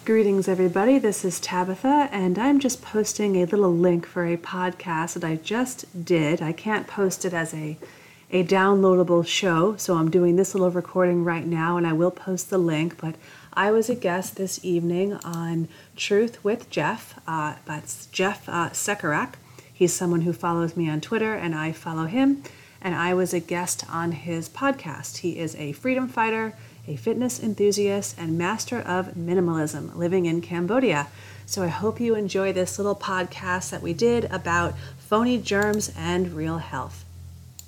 Greetings, everybody. This is Tabitha, and I'm just posting a little link for a podcast that I just did. I can't post it as a downloadable show, so I'm doing this little recording right now, and I will post the link. But I was a guest this evening on Truth with Jeff. That's Jeff Sekarak. He's someone who follows me on Twitter, and I follow him. And I was a guest on his podcast. He is a freedom fighter, a fitness enthusiast, and master of minimalism living in Cambodia. So I hope you enjoy this little podcast that we did about phony germs and real health.